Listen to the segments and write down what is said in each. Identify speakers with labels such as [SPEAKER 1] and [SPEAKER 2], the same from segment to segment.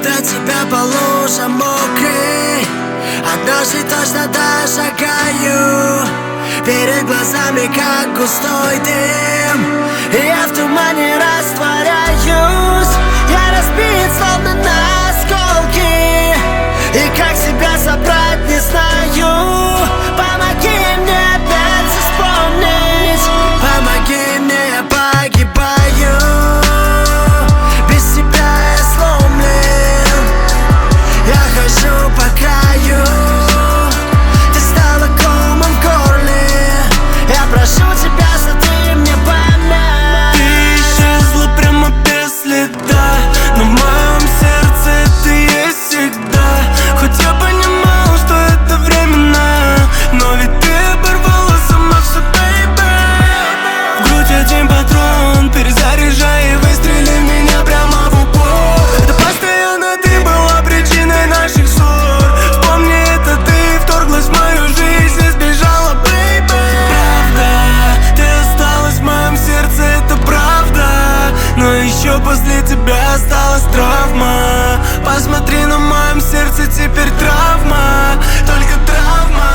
[SPEAKER 1] до тебя по лужам мокрый. Однажды точно дошагаю. Перед глазами как густой дым, и я в тумане растворяюсь. Я разбит словно на осколки, и как себя собрать не знаю. Помоги мне опять вспомнить, помоги мне, я погибаю. Без тебя я сломлен, я хожу по краю. Ты стала комом в горле, я прошу тебя, сотри мне память.
[SPEAKER 2] Ты исчезла прямо без следа, но в моем сердце ты есть всегда. Хоть я понимал, что это временно, но ведь ты оборвала сама все, бэйбэ. В грудь один патрон, перезаряжай и выстрели в меня прямо в упор. Это постоянно ты была причиной наших ссор. Вспомни это, ты вторглась в мою жизнь и сбежала, бэйбэ. Правда, ты осталась в моем сердце, это правда, но еще после тебя осталась травма. Посмотри, на моем сердце теперь травма, только травма.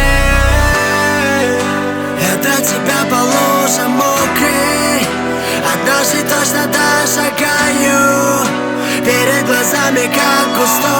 [SPEAKER 1] Я до тебя по лужам мокрый, однажды точно дошагаю. Перед глазами как густой